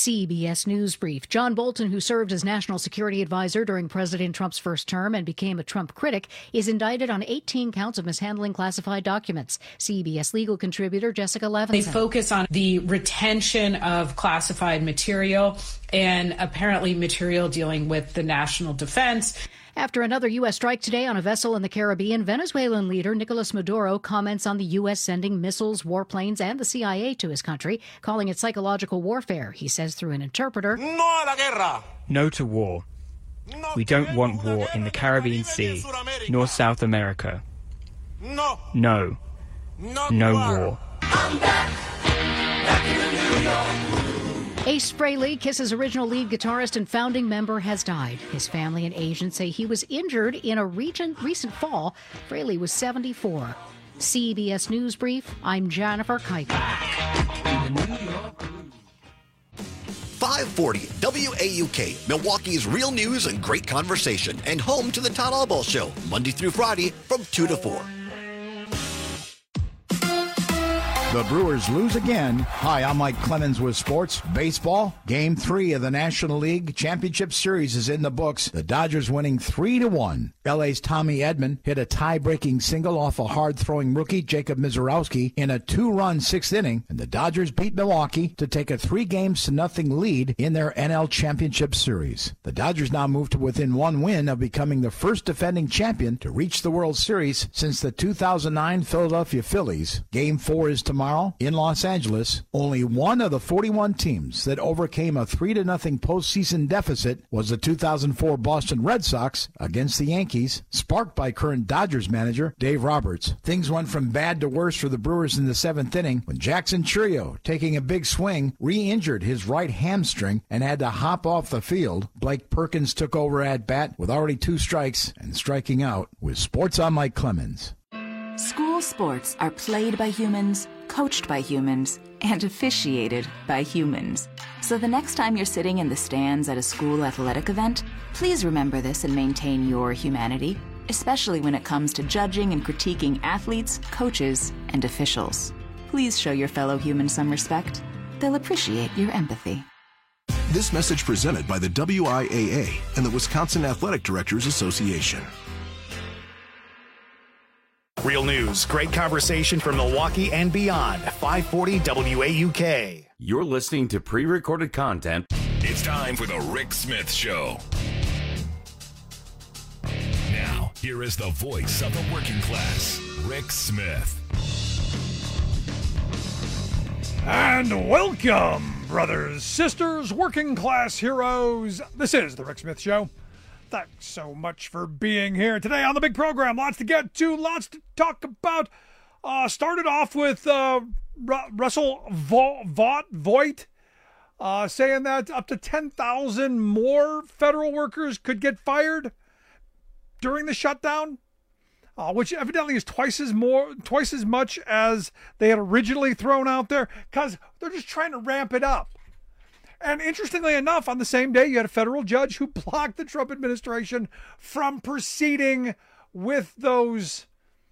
CBS News Brief. John Bolton, who served as National Security Advisor during President Trump's first term and became a Trump critic, is indicted on 18 counts of mishandling classified documents. CBS legal contributor Jessica Levinson. They focus on the retention of classified material and apparently material dealing with the national defense. After another U.S. strike today on a vessel in the Caribbean, Venezuelan leader Nicolas Maduro comments on the U.S. sending missiles, warplanes, and the CIA to his country, calling it psychological warfare. He says through an interpreter, No a la guerra. No to war. We don't want war in the Caribbean Sea, nor South America. No. No. No war. I'm back in New York. Ace Frehley, Kiss's original lead guitarist and founding member, has died. His family and agents say he was injured in a recent fall. Frehley was 74. CBS News Brief, I'm Jennifer Kuiper. 540 WAUK, Milwaukee's real news and great conversation, and home to the Todd Albaugh Show, Monday through Friday from 2 to 4. The Brewers lose again. Hi, I'm Mike Clemens with sports. Baseball, Game 3 of the National League Championship Series is in the books. The Dodgers winning 3-1. LA's Tommy Edman hit a tie-breaking single off a hard-throwing rookie, Jacob Misiorowski, in a 2-run sixth inning, and the Dodgers beat Milwaukee to take a 3-0 lead in their NL Championship Series. The Dodgers now move to within one win of becoming the first defending champion to reach the World Series since the 2009 Philadelphia Phillies. Game 4 is tomorrow in Los Angeles. Only one of the 41 teams that overcame a 3-0 postseason deficit was the 2004 Boston Red Sox against the Yankees, sparked by current Dodgers manager Dave Roberts. Things went from bad to worse for the Brewers in the seventh inning when Jackson Chourio, taking a big swing, re-injured his right hamstring and had to hop off the field. Blake Perkins took over at bat with already 2 strikes and striking out. With Sports, I'm Mike Clemens. School sports are played by humans, coached by humans, and officiated by humans. So the next time you're sitting in the stands at a school athletic event, please remember this and maintain your humanity, especially when it comes to judging and critiquing athletes, coaches, and officials. Please show your fellow humans some respect. They'll appreciate your empathy. This message presented by the WIAA and the Wisconsin Athletic Directors Association. Real news, great conversation from Milwaukee and beyond. 540 WAUK. You're listening to pre-recorded content. It's time for the Rick Smith Show. Now, here is the voice of the working class, Rick Smith. And welcome, brothers, sisters, working class heroes. This is the Rick Smith Show. Thanks so much for being here today on the big program. Lots to get to, lots to talk about. Started off with Russell Voigt saying that up to 10,000 more federal workers could get fired during the shutdown, which evidently is twice as much as they had originally thrown out there, because they're just trying to ramp it up. And interestingly enough, on the same day, you had a federal judge who blocked the Trump administration from proceeding with those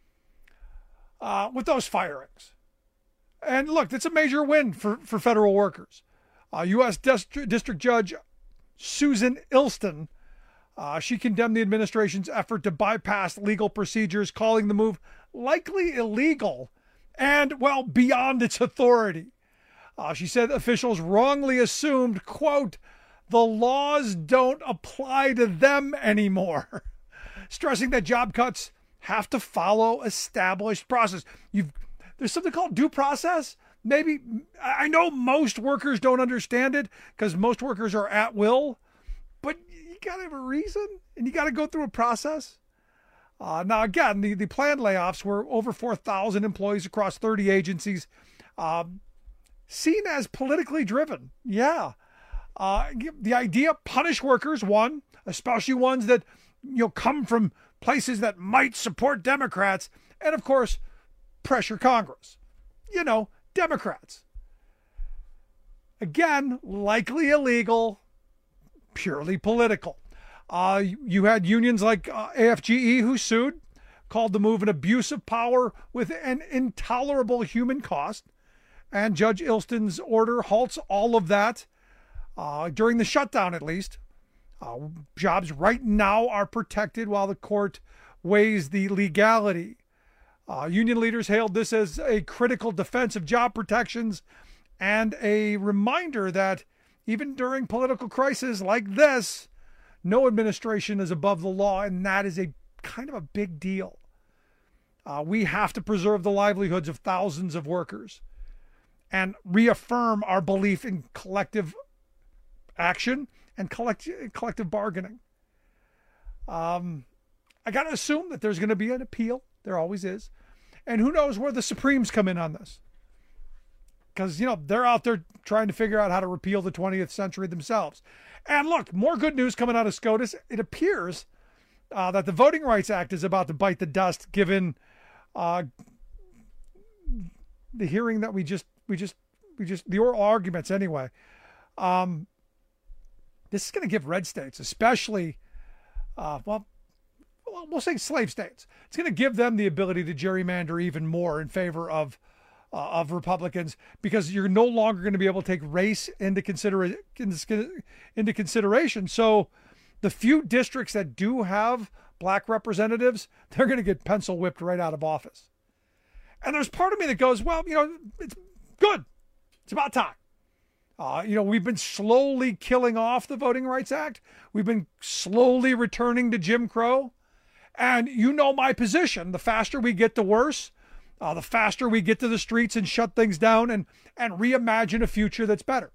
firings. And look, it's a major win for federal workers. U.S. District Judge Susan Ilston, she condemned the administration's effort to bypass legal procedures, calling the move likely illegal and, well, beyond its authority. She said officials wrongly assumed, quote, the laws don't apply to them anymore, stressing that job cuts have to follow established process. There's something called due process. Maybe, I know most workers don't understand it because most workers are at will, but you got to have a reason and you got to go through a process. Now, again, the planned layoffs were over 4,000 employees across 30 agencies. Seen as politically driven. Yeah. The idea, punish workers, one, especially ones that, come from places that might support Democrats, and of course, pressure Congress. Democrats. Again, likely illegal, purely political. You had unions like AFGE who sued, called the move an abuse of power with an intolerable human cost. And Judge Ilston's order halts all of that. during the shutdown at least. Jobs right now are protected while the court weighs the legality. Union leaders hailed this as a critical defense of job protections and a reminder that even during political crises like this, no administration is above the law, and that is a kind of a big deal. We have to preserve the livelihoods of thousands of workers and reaffirm our belief in collective action and collective bargaining. I got to assume that there's going to be an appeal. There always is. And who knows where the Supremes come in on this. Because, they're out there trying to figure out how to repeal the 20th century themselves. And look, more good news coming out of SCOTUS. It appears that the Voting Rights Act is about to bite the dust, given the hearing that we just the oral arguments anyway. This is going to give red states, especially, we'll say slave states. It's going to give them the ability to gerrymander even more in favor of Republicans, because you're no longer going to be able to take race into consideration. So the few districts that do have black representatives, they're going to get pencil whipped right out of office. And there's part of me that goes, well, it's good. It's about time. We've been slowly killing off the Voting Rights Act. We've been slowly returning to Jim Crow. And my position, the faster we get, the worse. The faster we get to the streets and shut things down and reimagine a future that's better.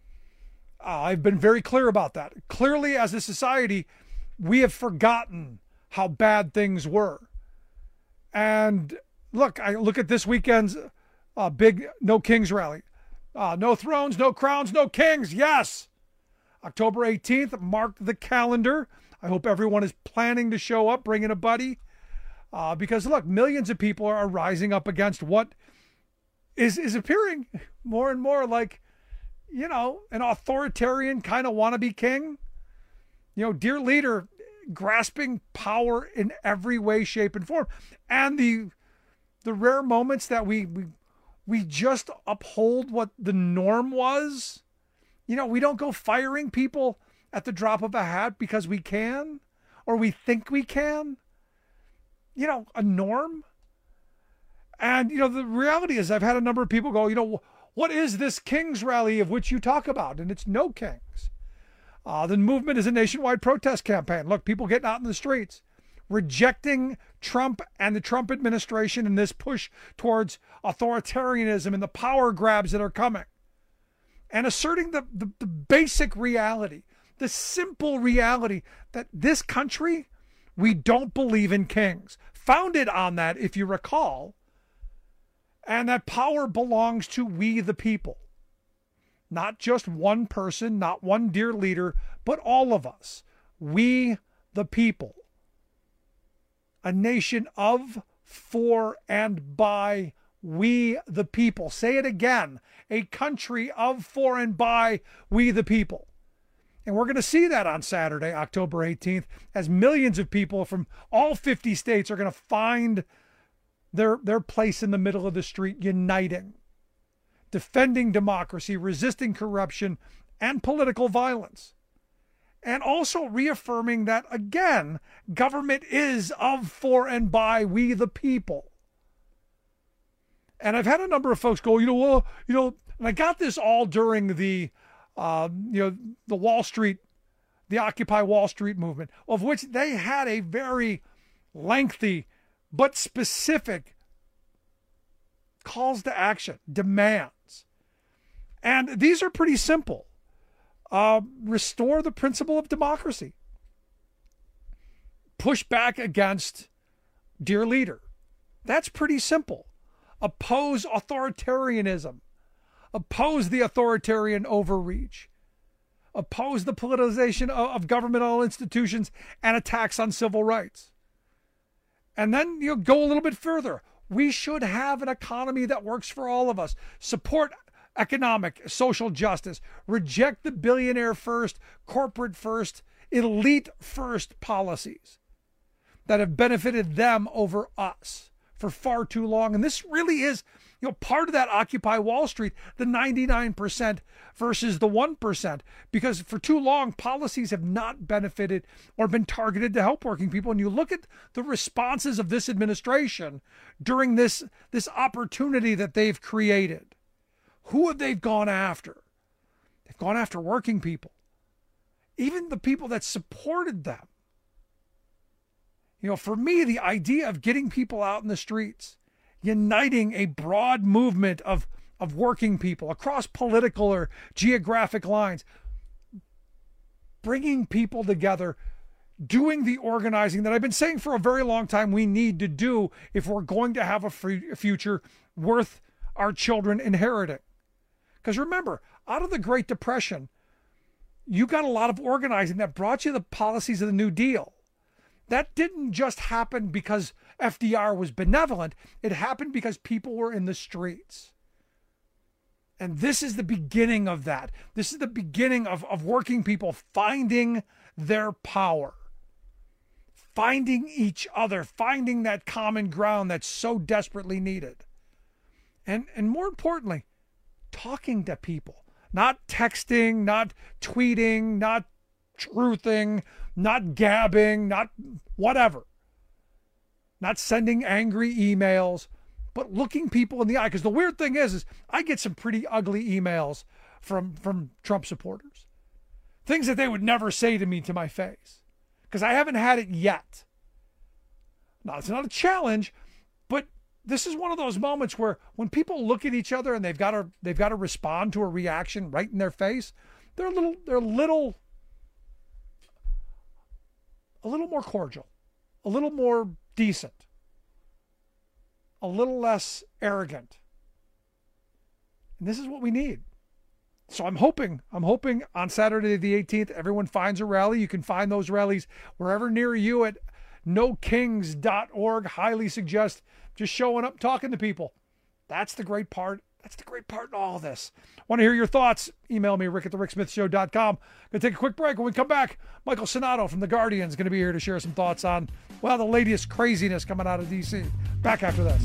I've been very clear about that. Clearly, as a society, we have forgotten how bad things were. And look, I look at this weekend's big No Kings rally. No thrones, no crowns, no kings. Yes. October 18th, mark the calendar. I hope everyone is planning to show up, bringing a buddy. Because look, millions of people are rising up against what is appearing more and more like, an authoritarian kind of wannabe king. Dear leader grasping power in every way, shape, and form. And the rare moments that we just uphold what the norm was. We don't go firing people at the drop of a hat because we can, or we think we can. A norm. And, the reality is I've had a number of people go, what is this Kings rally of which you talk about? And it's no kings. The movement is a nationwide protest campaign. Look, people getting out in the streets, rejecting Trump and the Trump administration and this push towards authoritarianism and the power grabs that are coming. And asserting the basic reality, the simple reality that this country, we don't believe in kings. Founded on that, if you recall, and that power belongs to we the people. Not just one person, not one dear leader, but all of us. We the people. A nation of, for, and by we the people. Say it again. A country of, for, and by we the people. And we're going to see that on Saturday, October 18th, as millions of people from all 50 states are going to find their place in the middle of the street, uniting, defending democracy, resisting corruption and political violence. And also reaffirming that, again, government is of, for, and by we the people. And I've had a number of folks go, and I got this all during the Wall Street, the Occupy Wall Street movement, of which they had a very lengthy but specific calls to action, demands. And these are pretty simple. Restore the principle of democracy. Push back against dear leader. That's pretty simple. Oppose authoritarianism. Oppose the authoritarian overreach. Oppose the politicization of governmental institutions and attacks on civil rights. And then go a little bit further. We should have an economy that works for all of us. Support economic, social justice. Reject the billionaire first, corporate first, elite first policies that have benefited them over us for far too long. And this really is, part of that Occupy Wall Street, the 99% versus the 1%, because for too long, policies have not benefited or been targeted to help working people. And you look at the responses of this administration during this opportunity that they've created. Who have they gone after? They've gone after working people, even the people that supported them. For me, the idea of getting people out in the streets, uniting a broad movement of working people across political or geographic lines, bringing people together, doing the organizing that I've been saying for a very long time we need to do if we're going to have a future worth our children inheriting. Because remember, out of the Great Depression, you got a lot of organizing that brought you the policies of the New Deal. That didn't just happen because FDR was benevolent. It happened because people were in the streets. And this is the beginning of that. This is the beginning of working people finding their power, finding each other, finding that common ground that's so desperately needed. And more importantly, talking to people, not texting, not tweeting, not truthing, not gabbing, not whatever, not sending angry emails, but looking people in the eye. Because the weird thing is I get some pretty ugly emails from Trump supporters, things that they would never say to me to my face, because I haven't had it yet. Now, it's not a challenge, but this is one of those moments where when people look at each other and they've got to respond to a reaction right in their face, they're a little more cordial, a little more decent, a little less arrogant. And this is what we need. So I'm hoping on Saturday the 18th, everyone finds a rally. You can find those rallies wherever near you at nokings.org. Highly suggest just showing up, talking to people. That's the great part. That's the great part in all of this. Want to hear your thoughts? Email me, rick@thericksmithshow.com. Going to take a quick break. When we come back, Michael Sonato from The Guardian is going to be here to share some thoughts on, the latest craziness coming out of D.C. Back after this.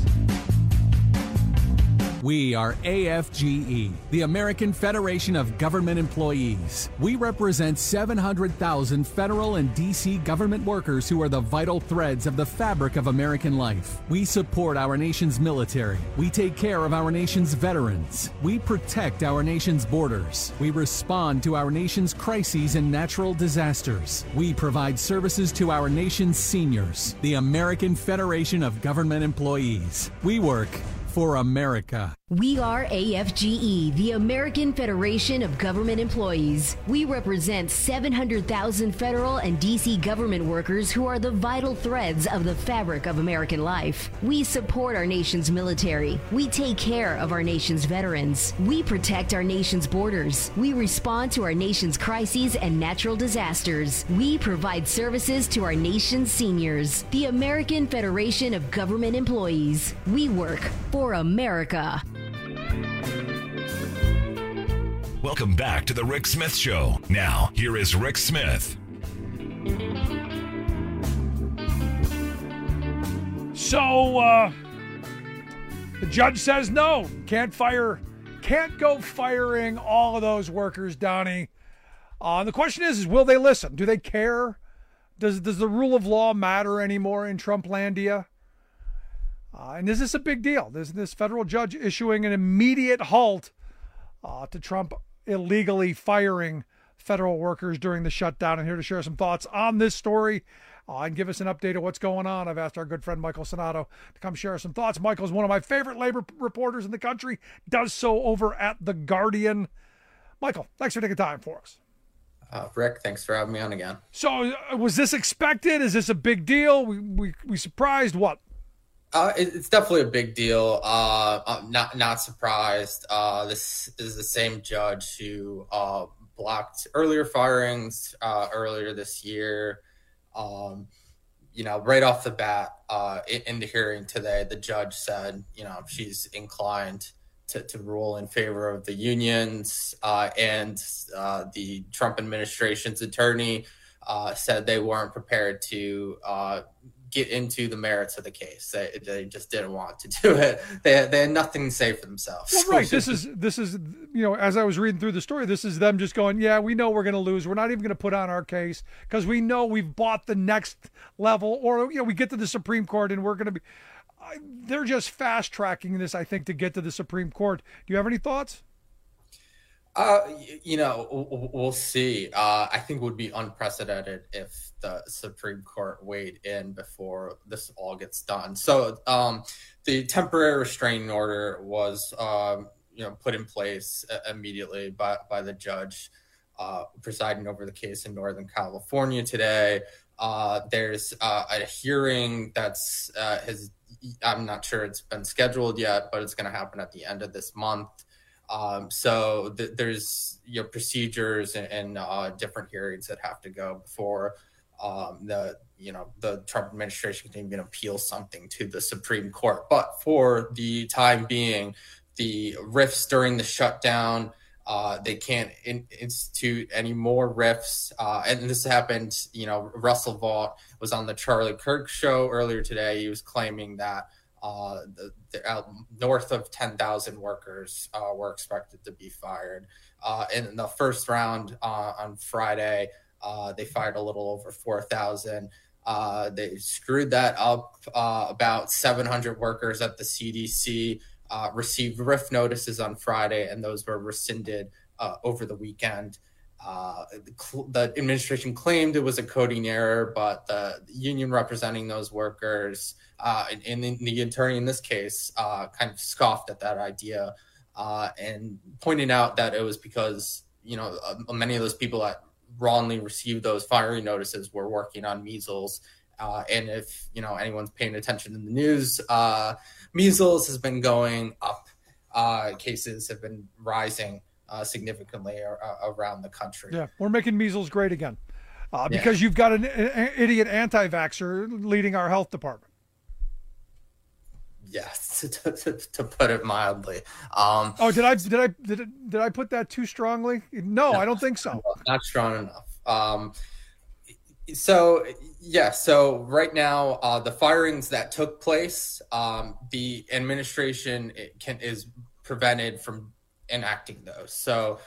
We are AFGE, the American Federation of Government Employees. We represent 700,000 federal and D.C. government workers who are the vital threads of the fabric of American life. We support our nation's military. We take care of our nation's veterans. We protect our nation's borders. We respond to our nation's crises and natural disasters. We provide services to our nation's seniors. The American Federation of Government Employees. We work for America. We are AFGE, the American Federation of Government Employees. We represent 700,000 federal and D.C. government workers who are the vital threads of the fabric of American life. We support our nation's military. We take care of our nation's veterans. We protect our nation's borders. We respond to our nation's crises and natural disasters. We provide services to our nation's seniors. The American Federation of Government Employees. We work for America. Welcome back to the Rick Smith Show. Now, here is Rick Smith. So, the judge says no. Can't go firing all of those workers, Donnie. The question is will they listen? Do they care? Does the rule of law matter anymore in Trumplandia? And is this a big deal? This federal judge issuing an immediate halt to Trump illegally firing federal workers during the shutdown. And here to share some thoughts on this story and give us an update of what's going on, I've asked our good friend Michael Sonato to come share some thoughts. Michael's one of my favorite labor reporters in the country, does so over at The Guardian. Michael, thanks for taking time for us. Rick, thanks for having me on again. So was this expected? Is this a big deal? We surprised? What? It's definitely a big deal. I'm not surprised. This is the same judge who blocked earlier firings earlier this year. Right off the bat, in the hearing today, the judge said, she's inclined to rule in favor of the unions, and the Trump administration's attorney said they weren't prepared to get into the merits of the case. They just didn't want to do it. They had nothing to say for themselves. Well, right. This is as I was reading through the story, this is them just going, yeah, we know we're going to lose. We're not even going to put on our case because we know we've bought the next level, or we get to the Supreme Court and we're going to be. They're just fast tracking this, I think, to get to the Supreme Court. Do you have any thoughts? We'll see. I think it would be unprecedented if the Supreme Court weighed in before this all gets done. So the temporary restraining order was, put in place immediately by the judge presiding over the case in Northern California today. There's a hearing that's I'm not sure it's been scheduled yet, but it's going to happen at the end of this month. So there's procedures and different hearings that have to go before the Trump administration can even appeal something to the Supreme Court. But for the time being, the RIFs during the shutdown, they can't institute any more RIFs. And this happened, Russell Vought was on the Charlie Kirk show earlier today. He was claiming that north of 10,000 workers were expected to be fired. In the first round on Friday, they fired a little over 4,000. They screwed that up. About 700 workers at the CDC received RIF notices on Friday, and those were rescinded over the weekend. The administration claimed it was a coding error, but the union representing those workers and the attorney in this case kind of scoffed at that idea and pointed out that it was because, many of those people that wrongly received those firing notices were working on measles. And if, anyone's paying attention in the news, measles has been going up. Cases have been rising significantly around the country. Yeah, we're making measles great again because you've got an idiot anti-vaxxer leading our health department. Yes, to put it mildly. Did I put that too strongly? No, I don't think so. Not strong enough. So right now, the firings that took place, the administration is prevented from enacting those. So,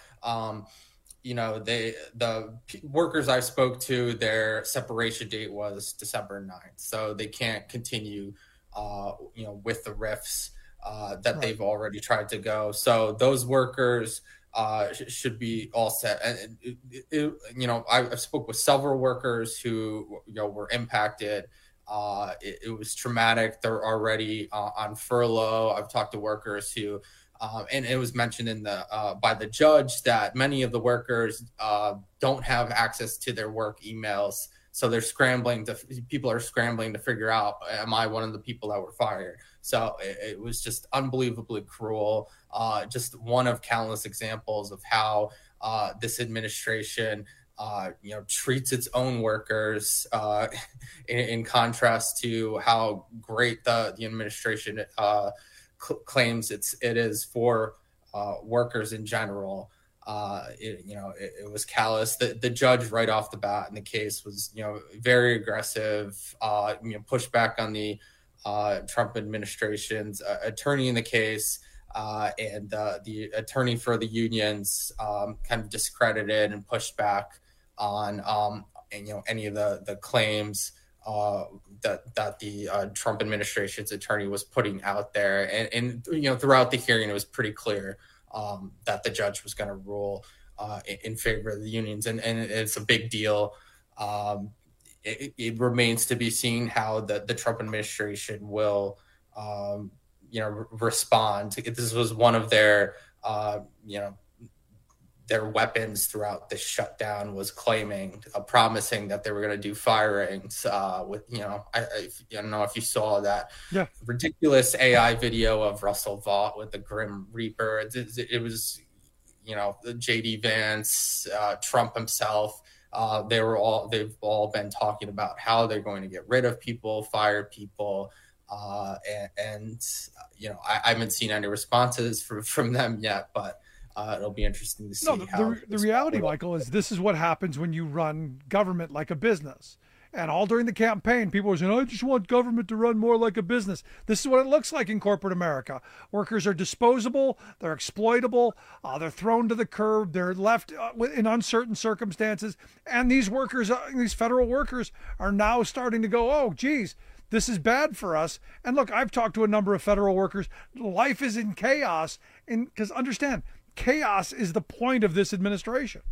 the workers I spoke to, their separation date was December 9th. So they can't continue, with the RIFs that they've already tried to go. So those workers should be all set. And, I spoke with several workers who, were impacted. It was traumatic. They're already on furlough. I've talked to workers who, and it was mentioned by the judge that many of the workers don't have access to their work emails. So people are scrambling to figure out, am I one of the people that were fired? So it was just unbelievably cruel. Just one of countless examples of how this administration, treats its own workers in contrast to how great the administration claims it is for workers in general. It was callous. The judge right off the bat in the case was, very aggressive, pushed back on the Trump administration's attorney in the case, and the attorney for the unions kind of discredited and pushed back on any of the claims that the Trump administration's attorney was putting out there. And throughout the hearing, it was pretty clear that the judge was going to rule in favor of the unions. And it's a big deal. It remains to be seen how the Trump administration will, respond. This was one of their, their weapons throughout the shutdown was claiming, promising that they were going to do firings with, I don't know if you saw that ridiculous AI video of Russell Vought with the Grim Reaper. It was, JD Vance, Trump himself. They've all been talking about how they're going to get rid of people, fire people. And I haven't seen any responses from them yet, but it'll be interesting to see. The reality, Michael, is this is what happens when you run government like a business. And all during the campaign, people were saying, I just want government to run more like a business. This is what it looks like in corporate America. Workers are disposable. They're exploitable. They're thrown to the curb. They're left in uncertain circumstances. And these workers, these federal workers, are now starting to go, oh, geez, this is bad for us. And look, I've talked to a number of federal workers. Life is in chaos. Because understand, chaos is the point of this administration.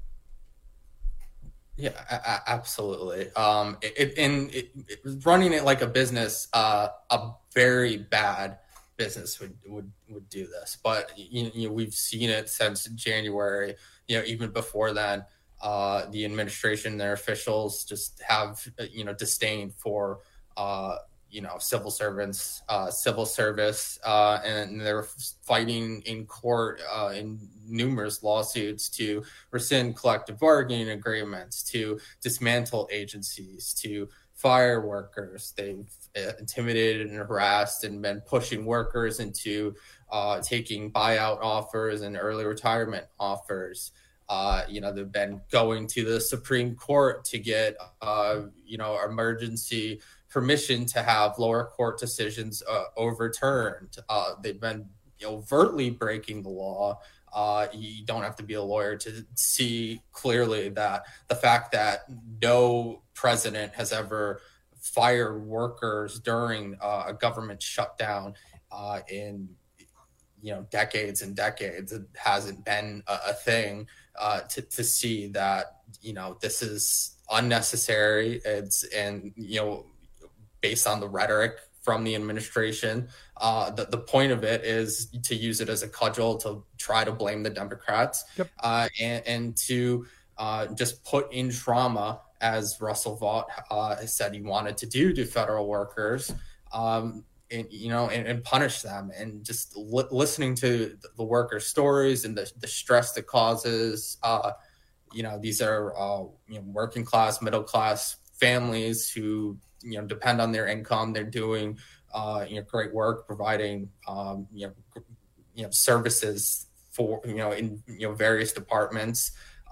Yeah, absolutely. Running it like a business, a very bad business would do this. But we've seen it since January. Even before then, the administration, their officials just have disdain for civil servants, civil service, and they're fighting in court in numerous lawsuits to rescind collective bargaining agreements, to dismantle agencies, to fire workers. They've intimidated and harassed and been pushing workers into taking buyout offers and early retirement offers. They've been going to the Supreme Court to get, emergency permission to have lower court decisions overturned. They've been overtly breaking the law. You don't have to be a lawyer to see clearly that the fact that no president has ever fired workers during a government shutdown in decades and decades, it hasn't been a thing. To see that this is unnecessary. Based on the rhetoric from the administration, the point of it is to use it as a cudgel to try to blame the Democrats. Yep. And to just put in trauma, as Russell Vought said he wanted to do to federal workers, and punish them. And just listening to the workers' stories and the stress that causes, these are working class, middle class families who depend on their income. They're doing great work, providing services for in various departments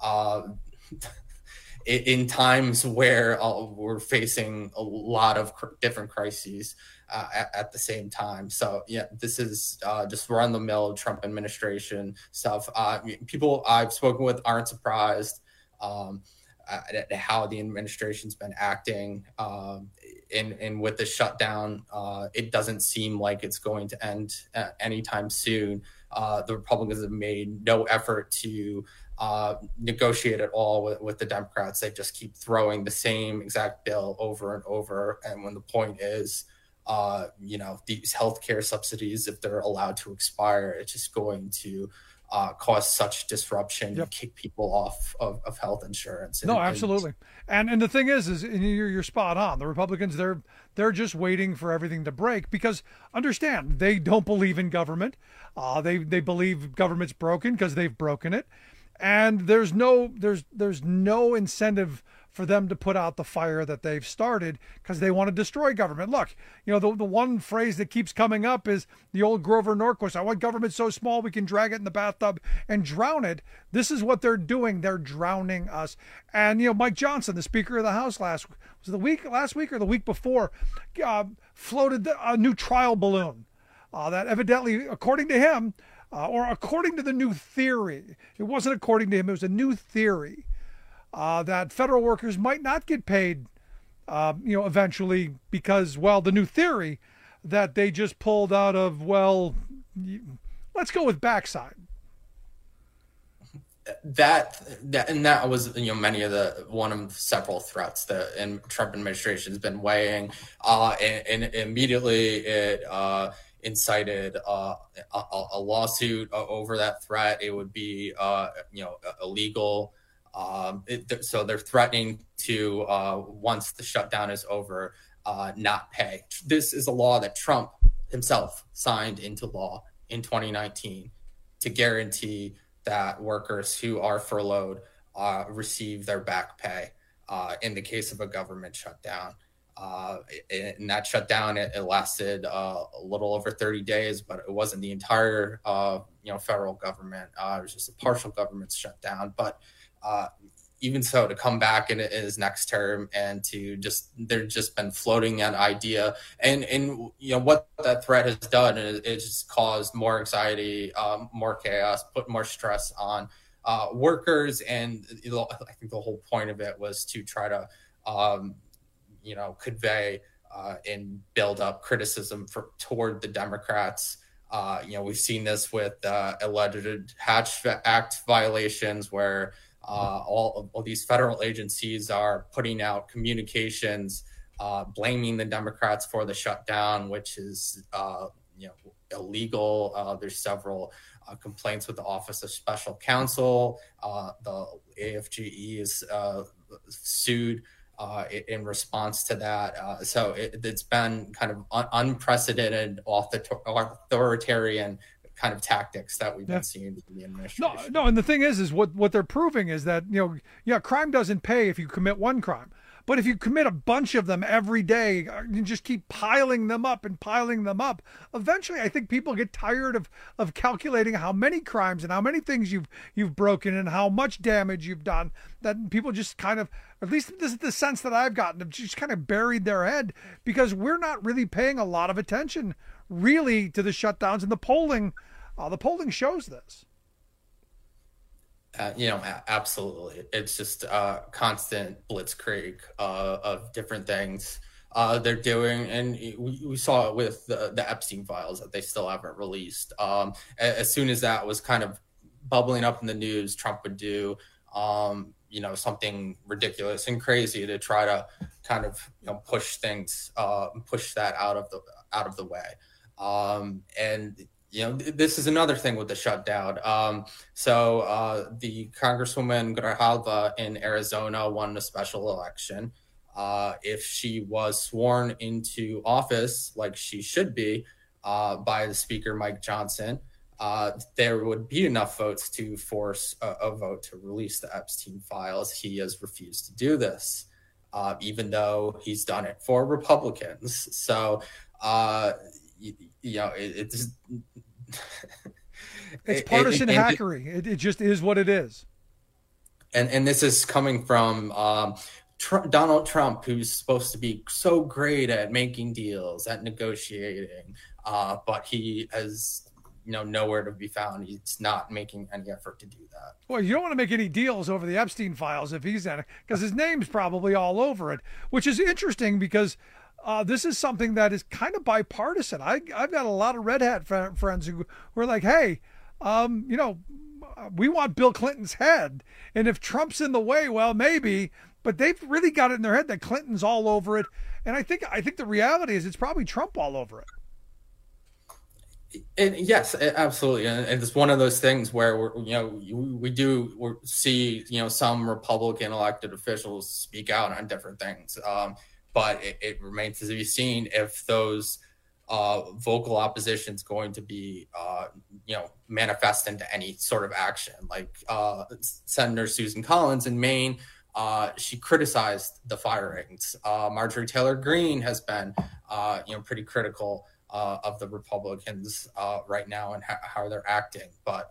in times where we're facing a lot of different crises at the same time. So this is just run-of-the-mill Trump administration stuff. People I've spoken with aren't surprised at how the administration's been acting. And with the shutdown, it doesn't seem like it's going to end anytime soon. The Republicans have made no effort to negotiate at all with the Democrats. They just keep throwing the same exact bill over and over. And when the point is, these healthcare subsidies, if they're allowed to expire, it's just going to cause such disruption and kick people off of health insurance. No, absolutely. And the thing is you're spot on. The Republicans, they're just waiting for everything to break because understand they don't believe in government. They believe government's broken because they've broken it. And there's no incentive for them to put out the fire that they've started because they want to destroy government. Look, the one phrase that keeps coming up is the old Grover Norquist, I want government so small we can drag it in the bathtub and drown it. This is what they're doing. They're drowning us. And, Mike Johnson, the Speaker of the House last week or the week before, floated a new trial balloon that evidently, according to him, or according to the new theory, it wasn't according to him, it was a new theory, that federal workers might not get paid, eventually because, the new theory that they just pulled out of, let's go with backside. That was, many of one of several threats that the Trump administration has been weighing, and immediately it incited a lawsuit over that threat. It would be, illegal. So they're threatening to, once the shutdown is over, not pay. This is a law that Trump himself signed into law in 2019 to guarantee that workers who are furloughed receive their back pay in the case of a government shutdown. And that shutdown, it lasted a little over 30 days, but it wasn't the entire, federal government. It was just a partial government shutdown. But even so, to come back in his next term and to they're just been floating that idea, and what that threat has done is it just caused more anxiety, more chaos, put more stress on workers, and I think the whole point of it was to try to convey and build up criticism toward the Democrats. We've seen this with alleged Hatch Act violations where all these federal agencies are putting out communications blaming the Democrats for the shutdown, which is illegal. There's several complaints with the Office of Special Counsel. The AFGE is sued in response to that. So it's been kind of unprecedented authoritarian kind of tactics that we've been seeing in the administration. No, and the thing is what they're proving is that, crime doesn't pay if you commit one crime. But if you commit a bunch of them every day, you just keep piling them up, eventually I think people get tired of calculating how many crimes and how many things you've broken and how much damage you've done, that people just kind of, at least this is the sense that I've gotten, have just kind of buried their head, because we're not really paying a lot of attention really to the shutdowns, and the polling shows this. Absolutely. It's just a constant blitzkrieg of different things they're doing. And we saw it with the Epstein files that they still haven't released. As soon as that was kind of bubbling up in the news, Trump would do, something ridiculous and crazy to try to kind of, push things, push that out of the way. This is another thing with the shutdown. So the Congresswoman Grijalva in Arizona won a special election. If she was sworn into office like she should be by the Speaker, Mike Johnson, there would be enough votes to force a vote to release the Epstein files. He has refused to do this, even though he's done it for Republicans. So, it's partisan hackery. It just is what it is. And this is coming from Donald Trump, who's supposed to be so great at making deals, at negotiating, but he has nowhere to be found. He's not making any effort to do that. Well, you don't want to make any deals over the Epstein files if he's in it, because his name's probably all over it, which is interesting because this is something that is kind of bipartisan. I've got a lot of red hat friends who are like, hey, we want Bill Clinton's head. And if Trump's in the way, well, maybe, but they've really got it in their head that Clinton's all over it. And I think the reality is it's probably Trump all over it. And yes, absolutely. And it's one of those things where we see, some Republican elected officials speak out on different things. But it remains to be seen if those vocal opposition is going to be, manifest into any sort of action. Like Senator Susan Collins in Maine, she criticized the firings. Marjorie Taylor Greene has been, pretty critical of the Republicans right now and how they're acting. But,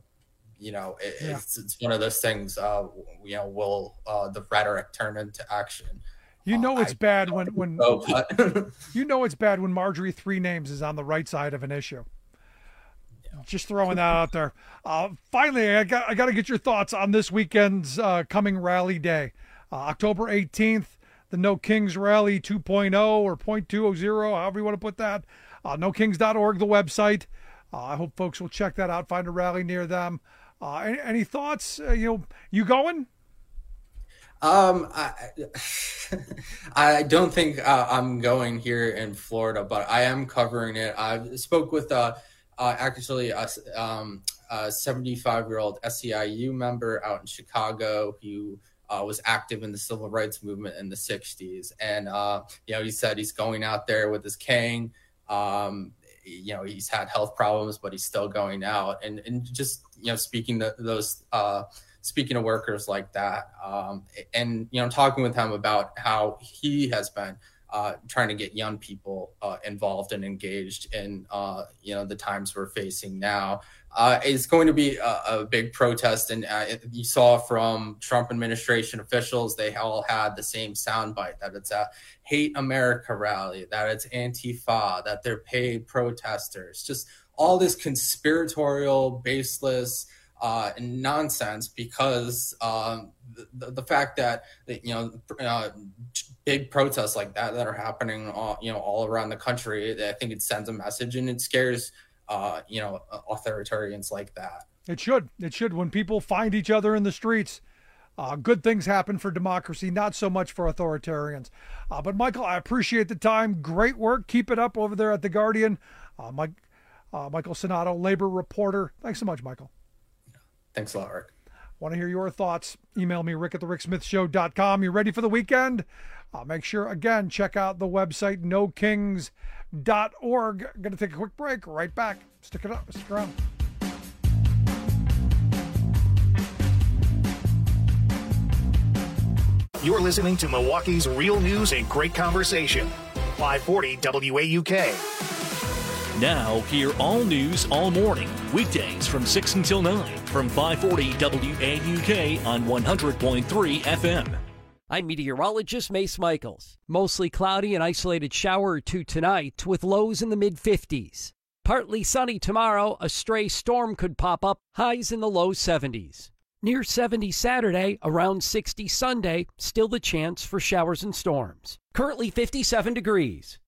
it's one of those things, will the rhetoric turn into action? It's bad when it's bad when Marjorie Three Names is on the right side of an issue. Just throwing that out there. Finally, I got to get your thoughts on this weekend's coming rally day, October 18th, the No Kings Rally 2.0 or 0.200, however you want to put that. NoKings.org, the website. I hope folks will check that out. Find a rally near them. Any thoughts? You going? I don't think I'm going here in Florida, but I am covering it. I spoke with actually a 75-year-old SEIU member out in Chicago who was active in the civil rights movement in the 60s. And, he said he's going out there with his cane. He's had health problems, but he's still going out and just, speaking to those speaking to workers like that, and talking with him about how he has been trying to get young people involved and engaged in, the times we're facing now. It's going to be a big protest. And you saw from Trump administration officials, they all had the same soundbite, that it's a hate America rally, that it's Antifa, that they're paid protesters, just all this conspiratorial, baseless nonsense, because the fact that big protests like that are happening all around the country, I think it sends a message, and it scares authoritarians like that. It should. When people find each other in the streets, good things happen for democracy, not so much for authoritarians. But Michael, I appreciate the time. Great work. Keep it up over there at The Guardian. Michael Sonato, labor reporter. Thanks so much, Michael. Thanks a lot, Rick. Want to hear your thoughts? Email me, rick@thericksmithshow.com. You ready for the weekend? Make sure, again, check out the website, nokings.org. Going to take a quick break. Right back. Stick around. You're listening to Milwaukee's Real News and Great Conversation. 540 WAUK. Now, hear all news all morning, weekdays from 6 until 9 from 540 WAUK on 100.3 FM. I'm meteorologist Mace Michaels. Mostly cloudy and isolated shower or two tonight with lows in the mid-50s. Partly sunny tomorrow, a stray storm could pop up, highs in the low 70s. Near 70 Saturday, around 60 Sunday, still the chance for showers and storms. Currently 57 degrees.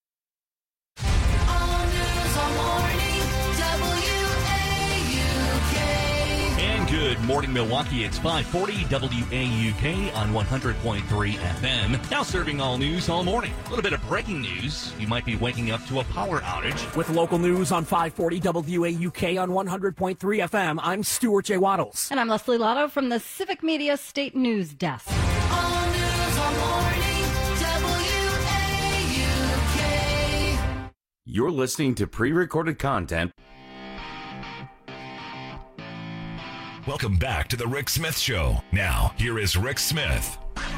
Good morning, Milwaukee. It's 540 WAUK on 100.3 FM. Now serving all news all morning. A little bit of breaking news. You might be waking up to a power outage. With local news on 540 WAUK on 100.3 FM, I'm Stuart J. Waddles. And I'm Leslie Lotto from the Civic Media State News Desk. All news all morning, WAUK. You're listening to pre-recorded content. Welcome back to the Rick Smith Show. Now, here is Rick Smith.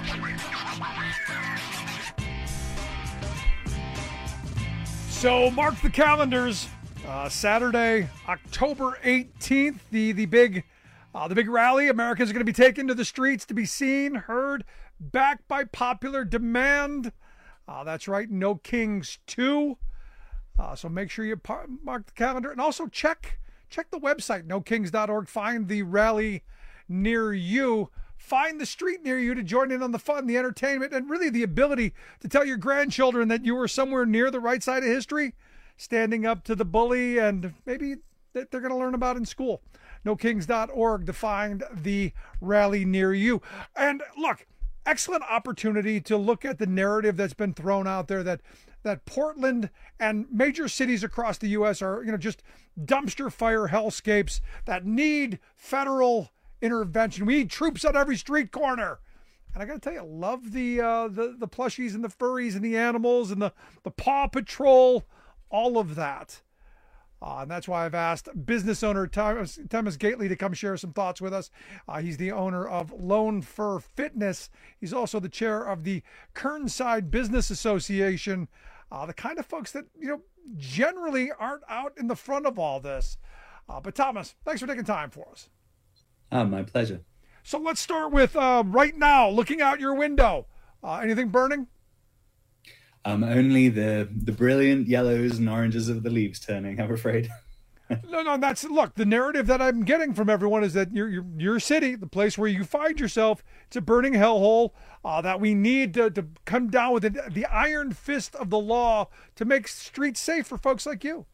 So mark the calendars. Saturday, October 18th, the big rally. Americans are going to be taken to the streets to be seen, heard, backed by popular demand. That's right, No Kings 2. So make sure you mark the calendar, and also check the website, nokings.org. Find the rally near you. Find the street near you to join in on the fun, the entertainment, and really the ability to tell your grandchildren that you were somewhere near the right side of history, standing up to the bully, and maybe that they're going to learn about in school. Nokings.org to find the rally near you. And look, excellent opportunity to look at the narrative that's been thrown out there that Portland and major cities across the U.S. are, just dumpster fire hellscapes that need federal intervention. We need troops on every street corner. And I got to tell you, I love the plushies and the furries and the animals and the Paw Patrol, all of that. And that's why I've asked business owner Thomas Gately to come share some thoughts with us. He's the owner of Lone Fur Fitness. He's also the chair of the Kernside Business Association. The kind of folks that, generally aren't out in the front of all this. But Thomas, thanks for taking time for us. My pleasure. So let's start with right now, looking out your window. Anything burning? Only the brilliant yellows and oranges of the leaves turning, I'm afraid. No, look, the narrative that I'm getting from everyone is that your city, the place where you find yourself, it's a burning hellhole, that we need to come down with the iron fist of the law to make streets safe for folks like you.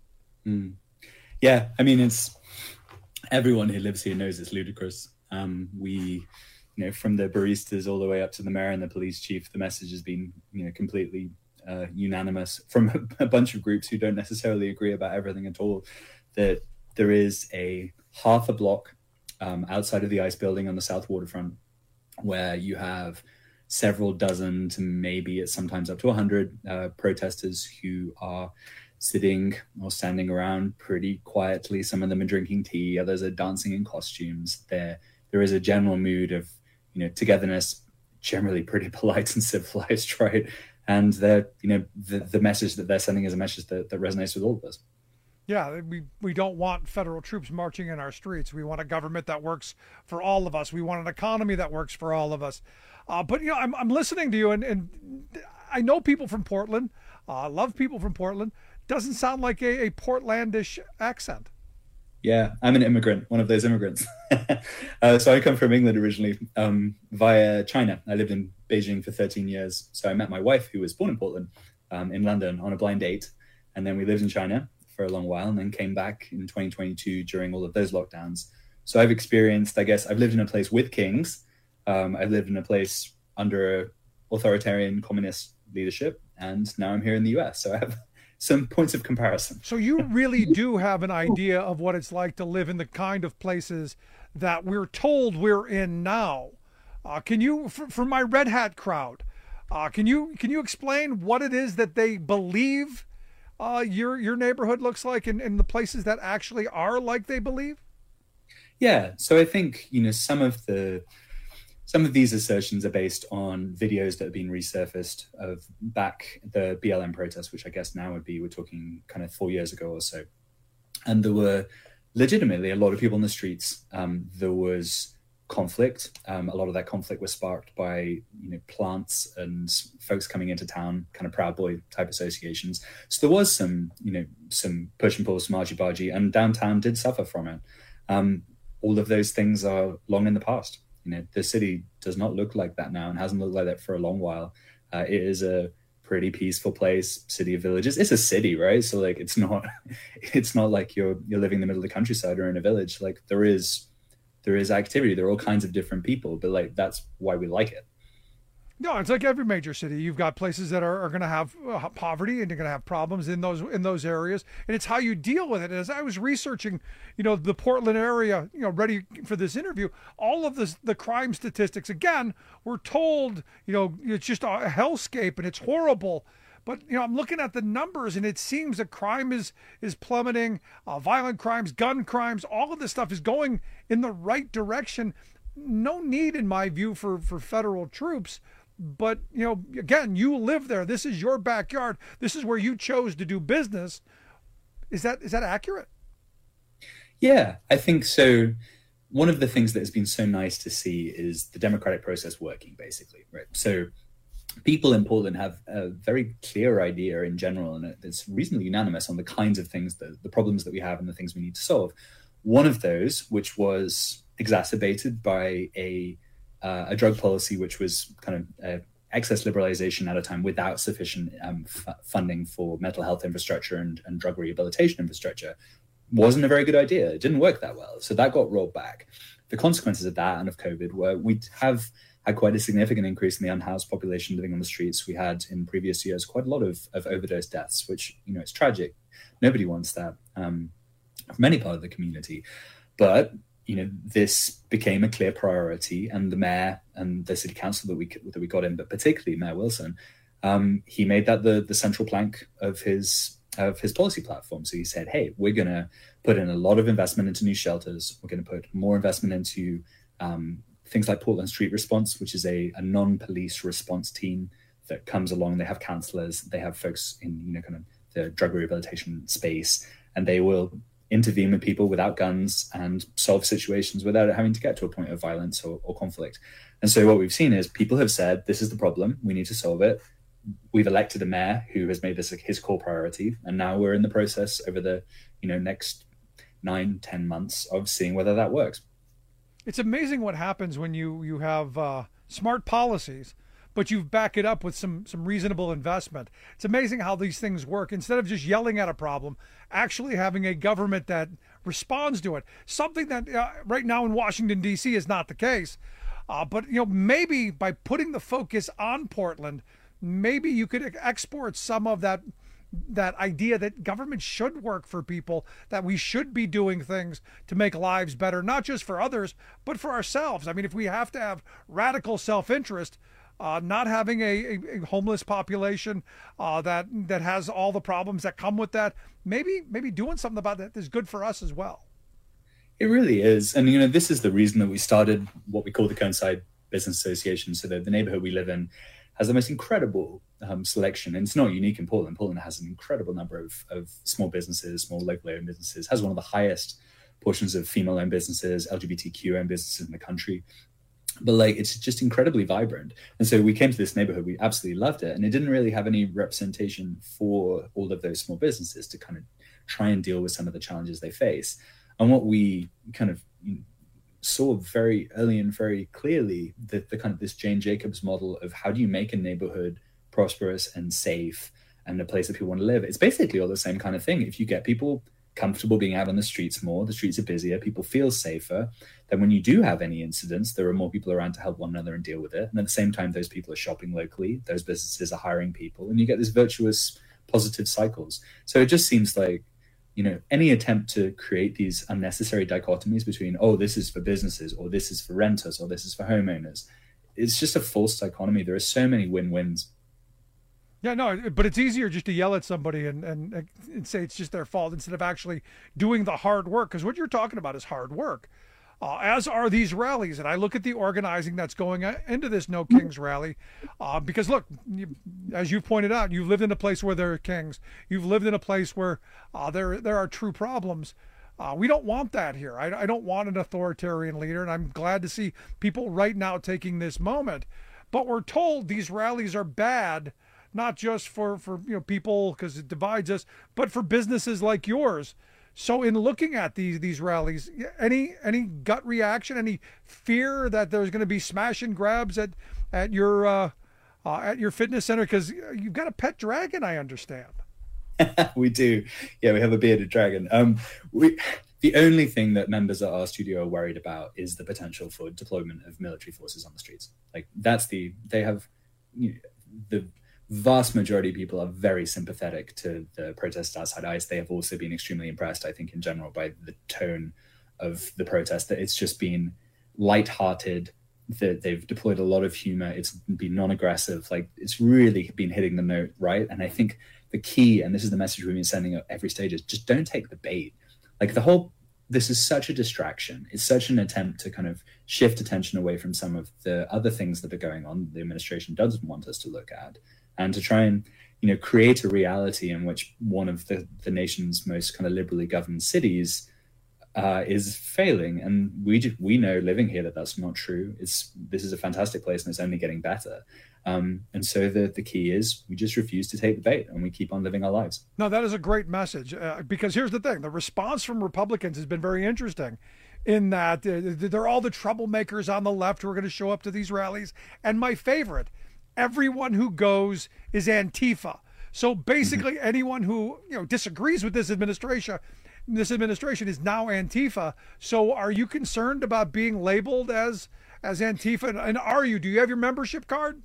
Yeah, I mean, it's everyone who lives here knows it's ludicrous. We, from the baristas all the way up to the mayor and the police chief, the message has been, completely unanimous from a bunch of groups who don't necessarily agree about everything at all, that there is a half a block outside of the ICE building on the south waterfront where you have several dozen to maybe sometimes up to 100 protesters who are sitting or standing around pretty quietly. Some of them are drinking tea, others are dancing in costumes. There is a general mood of, togetherness, generally pretty polite and civilized, right? And they're, the message that they're sending is a message that resonates with all of us. Yeah, we don't want federal troops marching in our streets. We want a government that works for all of us. We want an economy that works for all of us. But I'm listening to you, and I know people from Portland. I love people from Portland. Doesn't sound like a Portlandish accent. Yeah, I'm an immigrant, one of those immigrants. So I come from England originally via China. I lived in Beijing for 13 years. So I met my wife, who was born in Portland, in London on a blind date. And then we lived in China for a long while and then came back in 2022 during all of those lockdowns. So I've experienced, I guess, I've lived in a place with kings. I've lived in a place under authoritarian communist leadership. And now I'm here in the US. So I have some points of comparison. So you really do have an idea of what it's like to live in the kind of places that we're told we're in now. Can you, for my Red Hat crowd, can you explain what it is that they believe your neighborhood looks like in the places that actually are like they believe? Yeah. So I think, some of these assertions are based on videos that have been resurfaced of back the BLM protests, which I guess now we're talking kind of 4 years ago or so. And there were legitimately a lot of people in the streets. There was conflict. A lot of that conflict was sparked by, plants and folks coming into town, kind of Proud Boy type associations. So there was some push and pull, some argy-bargy, and downtown did suffer from it. All of those things are long in the past. The city does not look like that now and hasn't looked like that for a long while. It is a pretty peaceful place, city of villages. It's a city, right? So like, it's not like you're living in the middle of the countryside or in a village. Like there is activity. There are all kinds of different people, but like, that's why we like it. No, it's like every major city. You've got places that are going to have poverty and you're going to have problems in those areas, and it's how you deal with it. As I was researching, the Portland area, ready for this interview, all of the crime statistics, again, we're told, it's just a hellscape and it's horrible. But, I'm looking at the numbers and it seems that crime is plummeting, violent crimes, gun crimes, all of this stuff is going in the right direction. No need, in my view, for federal troops. But, again, you live there. This is your backyard. This is where you chose to do business. Is that accurate? Yeah, I think so. One of the things that has been so nice to see is the democratic process working, basically, right? So people in Portland have a very clear idea in general, and it's reasonably unanimous on the kinds of things, the problems that we have and the things we need to solve. One of those, which was exacerbated by a drug policy, which was kind of excess liberalization at a time without sufficient funding for mental health infrastructure and drug rehabilitation infrastructure, wasn't a very good idea. It didn't work that well. So that got rolled back. The consequences of that and of COVID were we have had quite a significant increase in the unhoused population living on the streets. We had in previous years quite a lot of overdose deaths, which, it's tragic. Nobody wants that from any part of the community. But this became a clear priority, and the mayor and the city council that we got in, but particularly Mayor Wilson, he made that the central plank of his policy platform. So he said, hey, we're going to put in a lot of investment into new shelters. We're going to put more investment into things like Portland Street Response, which is a non-police response team that comes along. They have counselors, they have folks in kind of the drug rehabilitation space, and they will intervene with people without guns and solve situations without it having to get to a point of violence or conflict. And so what we've seen is people have said, this is the problem, we need to solve it. We've elected a mayor who has made this his core priority. And now we're in the process over the next 9-10 months of seeing whether that works. It's amazing what happens when you have smart policies, but you back it up with some reasonable investment. It's amazing how these things work. Instead of just yelling at a problem, actually having a government that responds to it. Something that right now in Washington, D.C. is not the case. But maybe by putting the focus on Portland, maybe you could export some of that idea that government should work for people, that we should be doing things to make lives better, not just for others, but for ourselves. I mean, if we have to have radical self-interest, not having a homeless population that has all the problems that come with that, maybe doing something about that is good for us as well. It really is. And, this is the reason that we started what we call the Coincide Business Association. So the neighborhood we live in has the most incredible selection. And it's not unique in Portland. Portland has an incredible number of small businesses, small locally owned businesses, has one of the highest portions of female-owned businesses, LGBTQ-owned businesses in the country. But like, it's just incredibly vibrant. And so we came to this neighborhood, we absolutely loved it. And it didn't really have any representation for all of those small businesses to kind of try and deal with some of the challenges they face. And what we kind of saw very early and very clearly, the kind of this Jane Jacobs model of how do you make a neighborhood prosperous and safe and a place that people want to live. It's basically all the same kind of thing. If you get people comfortable being out on the streets more, the streets are busier, people feel safer, then when you do have any incidents, there are more people around to help one another and deal with it. And at the same time, those people are shopping locally, those businesses are hiring people, and you get this virtuous positive cycles. So it just seems like, you know, any attempt to create these unnecessary dichotomies between, oh, this is for businesses, or this is for renters, or this is for homeowners, it's just a false dichotomy. There are so many win-wins. Yeah, no, but it's easier just to yell at somebody and say it's just their fault instead of actually doing the hard work. Because what you're talking about is hard work, as are these rallies. And I look at the organizing that's going into this No Kings rally, because look, as you've pointed out, you've lived in a place where there are kings. You've lived in a place where there are true problems. We don't want that here. I don't want an authoritarian leader, and I'm glad to see people right now taking this moment. But we're told these rallies are bad, not just for people because it divides us, but for businesses like yours. So in looking at these rallies, any gut reaction, any fear that there's going to be smash and grabs at your fitness center? Because you've got a pet dragon, I understand. We do. Yeah, we have a bearded dragon. The only thing that members at our studio are worried about is the potential for deployment of military forces on the streets. Like the vast majority of people are very sympathetic to the protests outside ICE. They have also been extremely impressed, I think, in general, by the tone of the protest, that it's just been lighthearted, that they've deployed a lot of humor. It's been non-aggressive. Like, it's really been hitting the note right. And I think the key, and this is the message we've been sending at every stage, is just don't take the bait. Like, this is such a distraction. It's such an attempt to kind of shift attention away from some of the other things that are going on the administration doesn't want us to look at, and to try and, create a reality in which one of the nation's most kind of liberally governed cities is failing. And we know living here that that's not true. This is a fantastic place and it's only getting better. And so the key is we just refuse to take the bait and we keep on living our lives. No, that is a great message, because here's the thing. The response from Republicans has been very interesting in that they're all the troublemakers on the left who are going to show up to these rallies. And my favorite, everyone who goes is Antifa. So basically anyone who disagrees with this administration is now Antifa. So are you concerned about being labeled as Antifa? And do you have your membership card?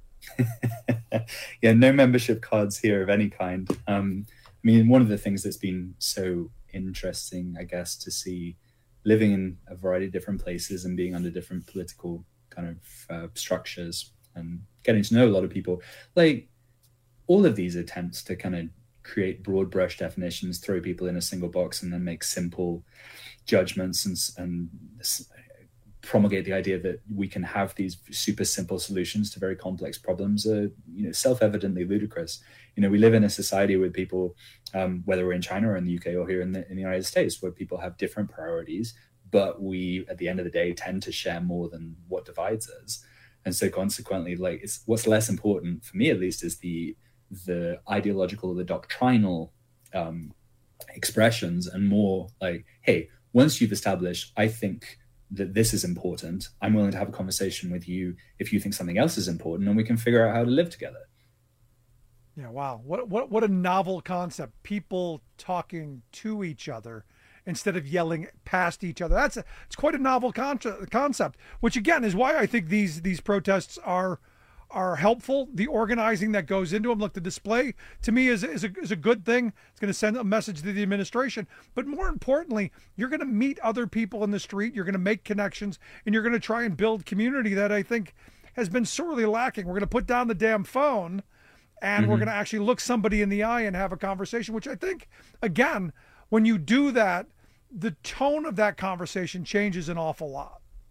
Yeah, no membership cards here of any kind. I mean, one of the things that's been so interesting, I guess, to see living in a variety of different places and being under different political kind of structures and getting to know a lot of people, like all of these attempts to kind of create broad brush definitions, throw people in a single box, and then make simple judgments and promulgate the idea that we can have these super simple solutions to very complex problems are, self-evidently ludicrous. We live in a society with people, whether we're in China or in the UK or here in the United States, where people have different priorities, but we, at the end of the day, tend to share more than what divides us. And so consequently, like, it's what's less important for me, at least, is the ideological, the doctrinal expressions, and more like, hey, once you've established, I think that this is important, I'm willing to have a conversation with you if you think something else is important, and we can figure out how to live together. Yeah, wow. What a novel concept. People talking to each other instead of yelling past each other. It's quite a novel concept, which again is why I think these protests are helpful. The organizing that goes into them, look, the display to me is a good thing. It's going to send a message to the administration, but more importantly, you're going to meet other people in the street. You're going to make connections, and you're going to try and build community that I think has been sorely lacking. We're going to put down the damn phone, and we're going to actually look somebody in the eye and have a conversation, which I think, again, when you do that, the tone of that conversation changes an awful lot.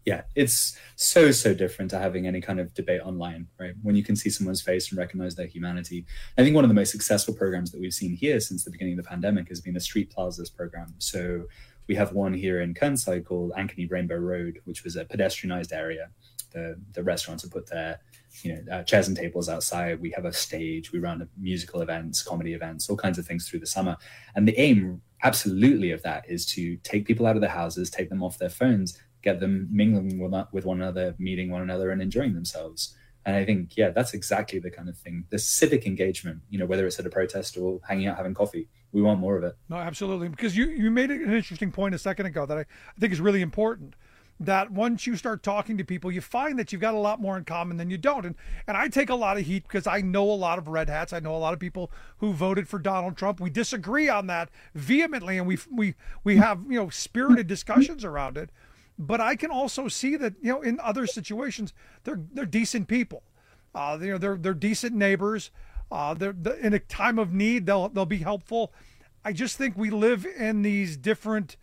Yeah, it's so different to having any kind of debate online, right? When you can see someone's face and recognize their humanity. I think one of the most successful programs that we've seen here since the beginning of the pandemic has been the Street Plazas program. So we have one here in Kernside called Ankeny Rainbow Road, which was a pedestrianized area. The restaurants are put there, chairs and tables outside. We have a stage. We run musical events, comedy events, all kinds of things through the summer. And the aim absolutely of that is to take people out of their houses, take them off their phones, get them mingling with one another, meeting one another and enjoying themselves. And I think, that's exactly the kind of thing, the civic engagement, whether it's at a protest or hanging out, having coffee, we want more of it. No, absolutely. Because you made an interesting point a second ago that I think is really important, that once you start talking to people, you find that you've got a lot more in common than you don't. And I take a lot of heat because I know a lot of red hats. I know a lot of people who voted for Donald Trump. We disagree on that vehemently, and we have, spirited discussions around it. But I can also see that, in other situations, they're decent people. They're decent neighbors. They're in a time of need, they'll be helpful. I just think we live in these different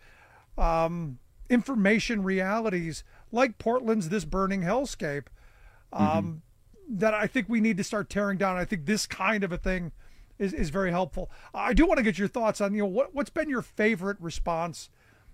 information realities, like Portland's this burning hellscape, that I think we need to start tearing down. I think this kind of a thing is very helpful. I do want to get your thoughts on, what's been your favorite response.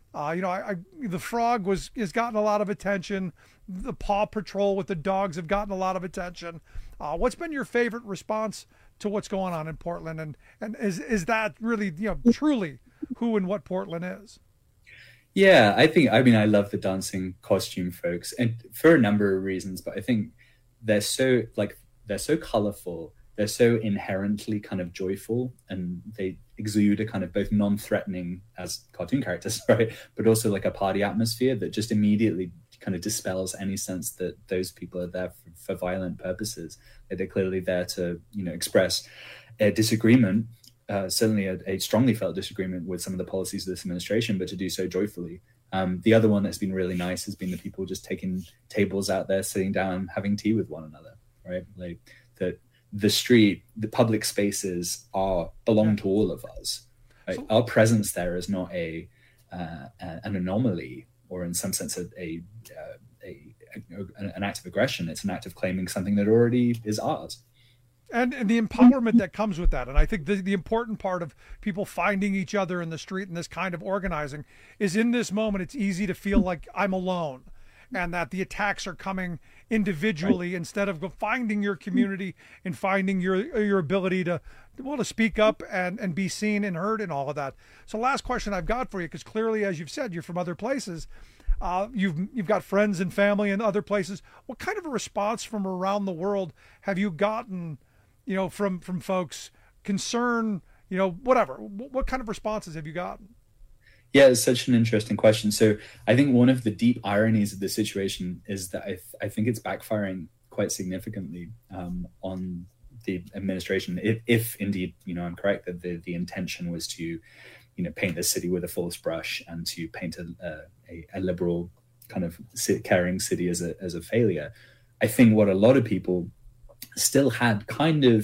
The frog has gotten a lot of attention. The Paw Patrol with the dogs have gotten a lot of attention. What's been your favorite response to what's going on in Portland? And is that really, truly who and what Portland is? Yeah, I love the dancing costume folks, and for a number of reasons, but I think they're so colorful. They're so inherently kind of joyful, and they exude a kind of both non-threatening as cartoon characters, right? But also like a party atmosphere that just immediately kind of dispels any sense that those people are there for violent purposes. That they're clearly there to, express a disagreement, certainly a strongly felt disagreement with some of the policies of this administration, but to do so joyfully. The other one that's been really nice has been the people just taking tables out there, sitting down, having tea with one another, right? Like that. The street, the public spaces belong to all of us. Right? So, our presence there is not an anomaly, or in some sense an act of aggression. It's an act of claiming something that already is ours. And the empowerment that comes with that. And I think the important part of people finding each other in the street and this kind of organizing is, in this moment, it's easy to feel like I'm alone, and that the attacks are coming individually, right, instead of finding your community and finding your ability to speak up and be seen and heard and all of that. So last question I've got for you, because clearly, as you've said, you're from other places. You've got friends and family in other places. What kind of a response from around the world have you gotten, from folks, concern, whatever? What kind of responses have you gotten? Yeah, it's such an interesting question. So I think one of the deep ironies of the situation is that I think it's backfiring quite significantly on the administration. If indeed, I'm correct that the intention was to, paint the city with a false brush and to paint a liberal kind of caring city as a failure. I think what a lot of people still had kind of,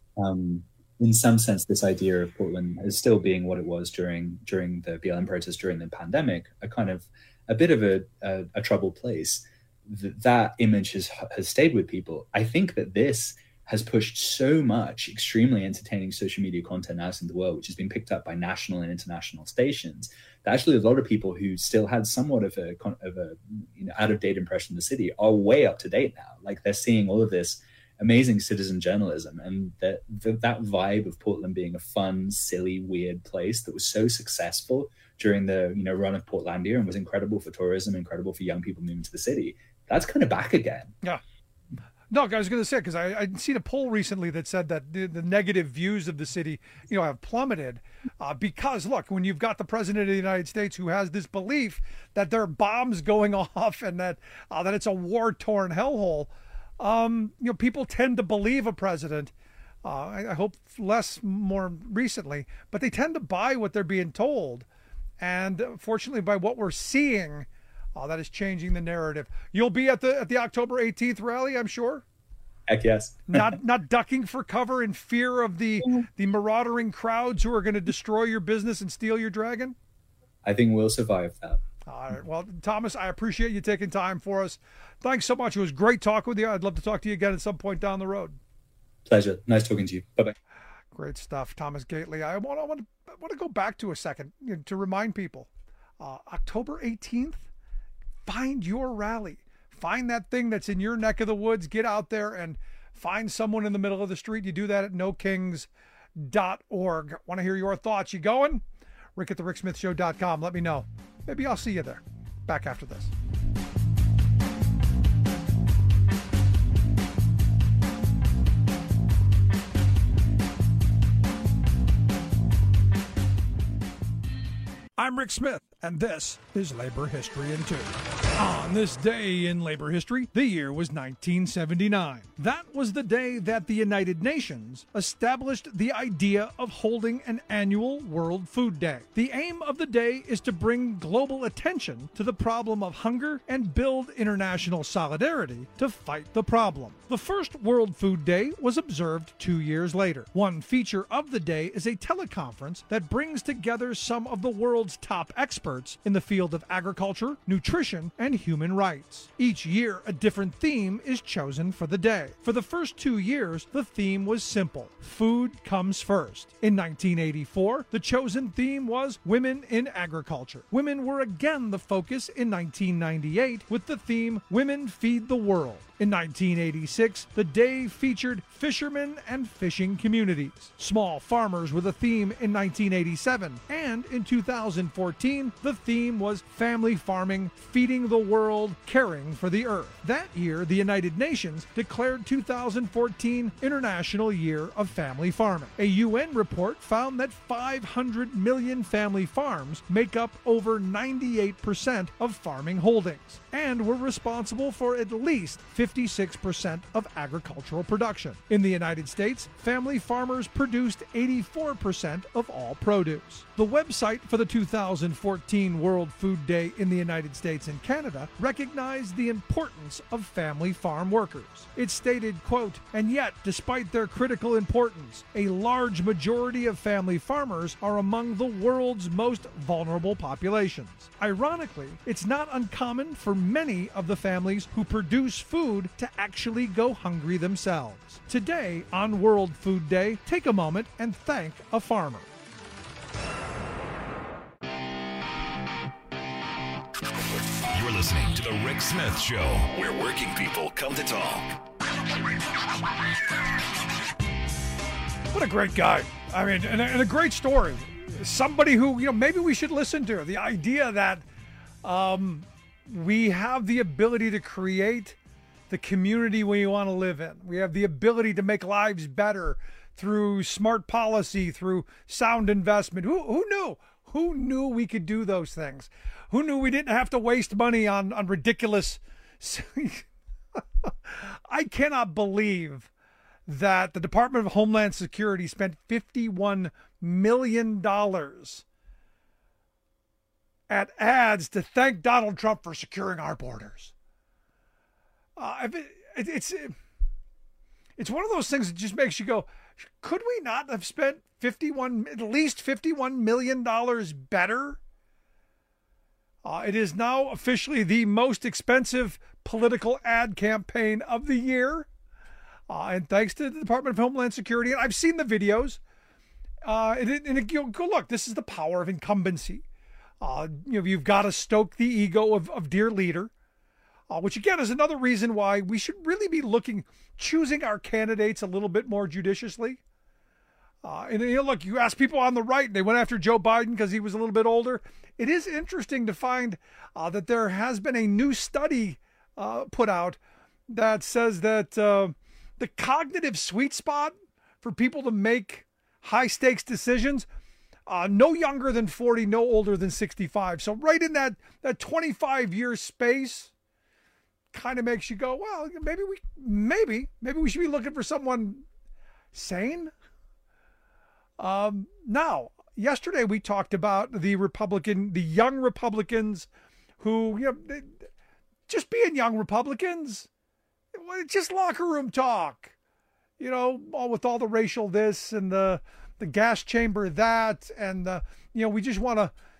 in some sense, this idea of Portland as still being what it was during the BLM protests during the pandemic, a bit of a troubled place. That image has stayed with people. I think that this has pushed so much extremely entertaining social media content out in the world, which has been picked up by national and international stations, that actually a lot of people who still had somewhat of a out of date impression of the city are way up to date now. Like, they're seeing all of this amazing citizen journalism, and that vibe of Portland being a fun, silly, weird place that was so successful during the run of Portlandia and was incredible for tourism, incredible for young people moving to the city. That's kind of back again. Yeah. No, I was going to say, because I'd seen a poll recently that said that the negative views of the city, have plummeted because, look, when you've got the president of the United States who has this belief that there are bombs going off and that it's a war-torn hellhole, people tend to believe a president. I hope less more recently, but they tend to buy what they're being told. And fortunately, by what we're seeing, that is changing the narrative. You'll be at the October 18th rally, I'm sure. Heck yes. not ducking for cover in fear of the marauding crowds who are going to destroy your business and steal your dragon. I think we'll survive that. All right. Well, Thomas, I appreciate you taking time for us. Thanks so much. It was great talking with you. I'd love to talk to you again at some point down the road. Pleasure. Nice talking to you. Bye-bye. Great stuff, Thomas Gately. I want to go back to a second to remind people. October 18th, find your rally. Find that thing that's in your neck of the woods. Get out there and find someone in the middle of the street. You do that at nokings.org. Want to hear your thoughts? You going? Rick at thericksmithshow.com. Let me know. Maybe I'll see you there. Back after this. I'm Rick Smith, and this is Labor History in 2. On this day in labor history, the year was 1979. That was the day that the United Nations established the idea of holding an annual World Food Day. The aim of the day is to bring global attention to the problem of hunger and build international solidarity to fight the problem. The first World Food Day was observed 2 years later. One feature of the day is a teleconference that brings together some of the world's top experts in the field of agriculture, nutrition, and human rights. Each year, a different theme is chosen for the day. For the first 2 years, the theme was simple: food comes first. In 1984, the chosen theme was women in agriculture. Women were again the focus in 1998 with the theme Women Feed the World. In 1986, the day featured fishermen and fishing communities. Small farmers were the theme in 1987, and in 2014, the theme was family farming, feeding the world, caring for the earth. That year, the United Nations declared 2014 International Year of Family Farming. A UN report found that 500 million family farms make up over 98% of farming holdings, and were responsible for at least 56% of agricultural production. In the United States, family farmers produced 84% of all produce. The website for the 2014 World Food Day in the United States and Canada recognized the importance of family farm workers. It stated, quote, "And yet, despite their critical importance, a large majority of family farmers are among the world's most vulnerable populations. Ironically, it's not uncommon for many of the families who produce food to actually go hungry themselves." Today, on World Food Day, take a moment and thank a farmer. You're listening to The Rick Smith Show, where working people come to talk. What a great guy. I mean, and a great story. Somebody who, maybe we should listen to. The idea that we have the ability to create the community we want to live in. We have the ability to make lives better through smart policy, through sound investment. Who knew? Who knew we could do those things? Who knew we didn't have to waste money on ridiculous... I cannot believe that the Department of Homeland Security spent $51 million at ads to thank Donald Trump for securing our borders. It's one of those things that just makes you go, could we not have spent at least $51 million better? It is now officially the most expensive political ad campaign of the year. And thanks to the Department of Homeland Security. And I've seen the videos. Go look, this is the power of incumbency. You've got to stoke the ego of dear leader. Which again is another reason why we should really be choosing our candidates a little bit more judiciously. Look, you ask people on the right, and they went after Joe Biden because he was a little bit older. It is interesting to find that there has been a new study put out that says that the cognitive sweet spot for people to make high-stakes decisions, no younger than 40, no older than 65. So right in that 25-year space, kind of makes you go, well, maybe we should be looking for someone sane. Now, yesterday we talked about the young Republicans who, just being young Republicans, just locker room talk, with all the racial this and the gas chamber that, and we just want to,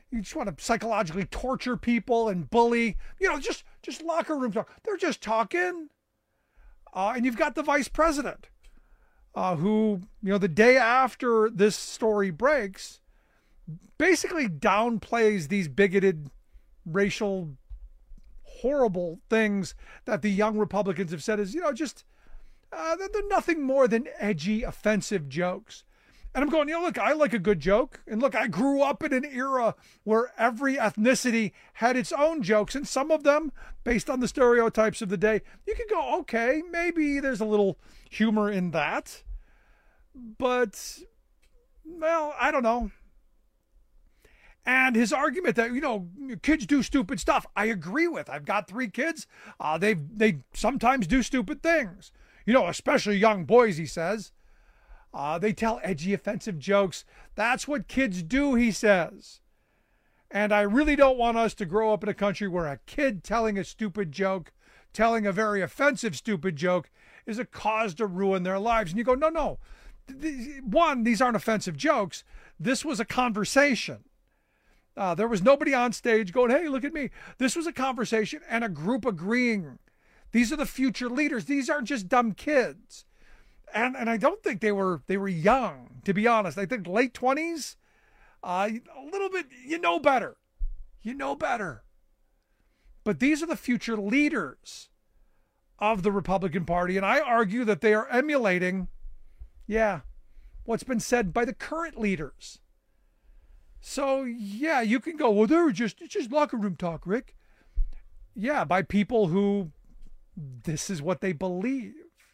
You just want to psychologically torture people and bully. Just locker room talk. They're just talking. And you've got the vice president, who, the day after this story breaks, basically downplays these bigoted, racial, horrible things that the young Republicans have said is, they're nothing more than edgy, offensive jokes. And I'm going, look, I like a good joke. And look, I grew up in an era where every ethnicity had its own jokes. And some of them, based on the stereotypes of the day, you could go, okay, maybe there's a little humor in that. But, well, I don't know. And his argument that, kids do stupid stuff, I agree with. I've got 3 kids. They sometimes do stupid things. Especially young boys, he says. They tell edgy, offensive jokes. That's what kids do, he says. And I really don't want us to grow up in a country where a kid telling a stupid joke, telling a very offensive, stupid joke, is a cause to ruin their lives. And you go, no. One, these aren't offensive jokes. This was a conversation. There was nobody on stage going, hey, look at me. This was a conversation and a group agreeing. These are the future leaders. These aren't just dumb kids. And I don't think they were young, to be honest. I think late 20s, a little bit, better. Better. But these are the future leaders of the Republican Party. And I argue that they are emulating, what's been said by the current leaders. So, you can go, well, it's just locker room talk, Rick. Yeah, by people who this is what they believe.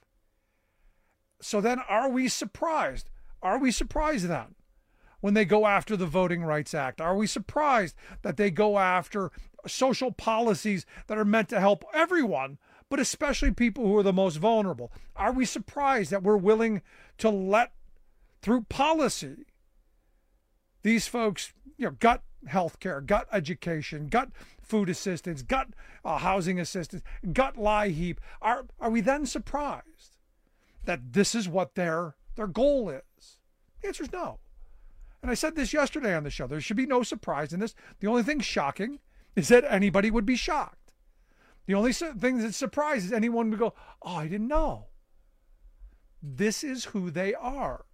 So then are we surprised? Are we surprised then when they go after the Voting Rights Act? Are we surprised that they go after social policies that are meant to help everyone, but especially people who are the most vulnerable? Are we surprised that we're willing to let, through policy, these folks, gut health care, gut education, gut food assistance, gut housing assistance, gut LIHEAP? Are we then surprised that this is what their goal is? The answer is no. And I said this yesterday on the show. There should be no surprise in this. The only thing shocking is that anybody would be shocked. The only thing that surprises anyone would go, oh, I didn't know. This is who they are.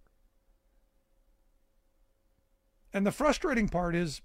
And the frustrating part is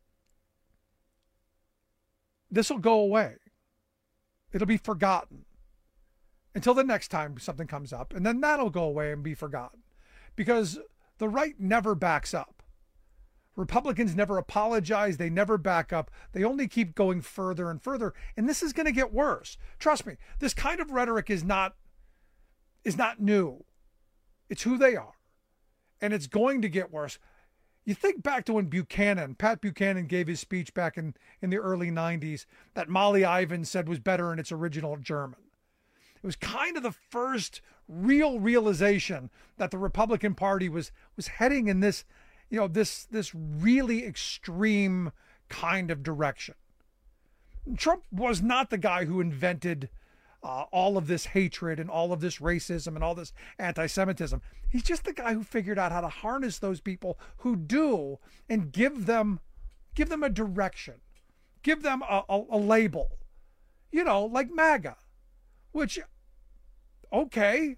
this will go away. It'll be forgotten until the next time something comes up, and then that'll go away and be forgotten, because the right never backs up. Republicans never apologize. They never back up. They only keep going further and further, and this is going to get worse. Trust me, this kind of rhetoric is not new. It's who they are, and it's going to get worse. You think back to when Pat Buchanan gave his speech back in the early 90s that Molly Ivins said was better in its original German. It was kind of the first real realization that the Republican Party was heading in this, this really extreme kind of direction. Trump was not the guy who invented all of this hatred and all of this racism and all this anti-Semitism. He's just the guy who figured out how to harness those people who do and give them a direction, give them a label, like MAGA, which, okay,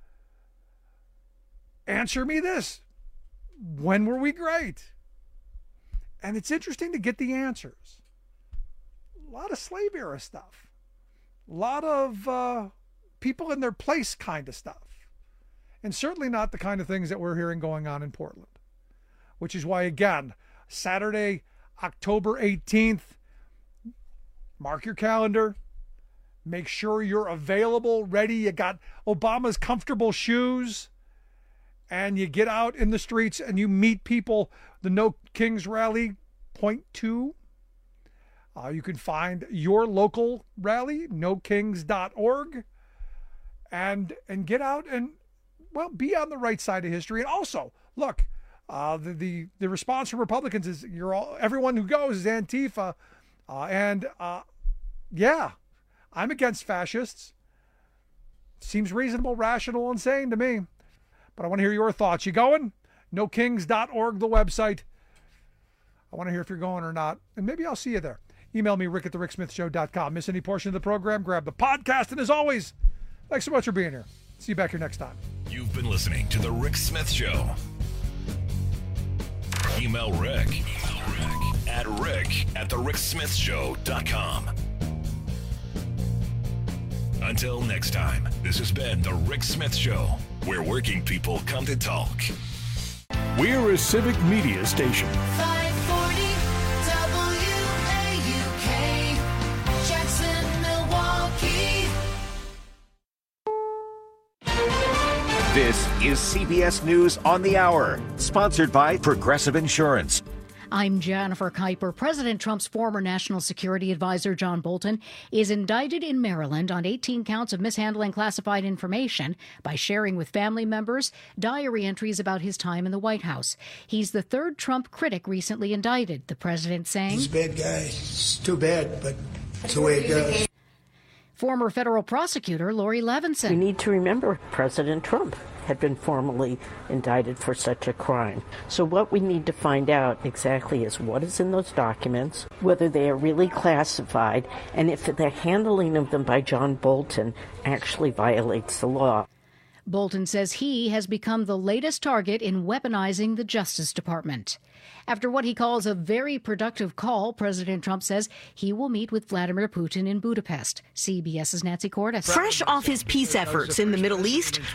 answer me this. When were we great? And it's interesting to get the answers. A lot of slave era stuff. A lot of people in their place kind of stuff. And certainly not the kind of things that we're hearing going on in Portland. Which is why, again, Saturday, October 18th, mark your calendar. Make sure you're available, ready. You got Obama's comfortable shoes. And you get out in the streets and you meet people. The No Kings Rally, point 2. You can find your local rally, nokings.org, and get out and, be on the right side of history. And also, look, the response from Republicans is everyone who goes is Antifa. I'm against fascists. Seems reasonable, rational, and sane to me. But I want to hear your thoughts. You going? nokings.org, the website. I want to hear if you're going or not, and maybe I'll see you there. Email me, rick@thericksmithshow.com. Miss any portion of the program, grab the podcast. And as always, thanks so much for being here. See you back here next time. You've been listening to The Rick Smith Show. Email Rick at rick@thericksmithshow.com. Until next time, this has been The Rick Smith Show, where working people come to talk. We're a civic media station. 540 WAUK, Jackson, Milwaukee. This is CBS News on the Hour, sponsored by Progressive Insurance. I'm Jennifer Kuiper. President Trump's former national security advisor, John Bolton, is indicted in Maryland on 18 counts of mishandling classified information by sharing with family members diary entries about his time in the White House. He's the third Trump critic recently indicted, the president saying, "He's a bad guy. It's too bad, but it's the way it goes." Former federal prosecutor Lori Levinson. We need to remember President Trump had been formally indicted for such a crime. So what we need to find out exactly is what is in those documents, whether they are really classified, and if the handling of them by John Bolton actually violates the law. Bolton says he has become the latest target in weaponizing the Justice Department. After what he calls a very productive call, President Trump says he will meet with Vladimir Putin in Budapest. CBS's Nancy Cordes. Fresh off his peace efforts in the Middle East,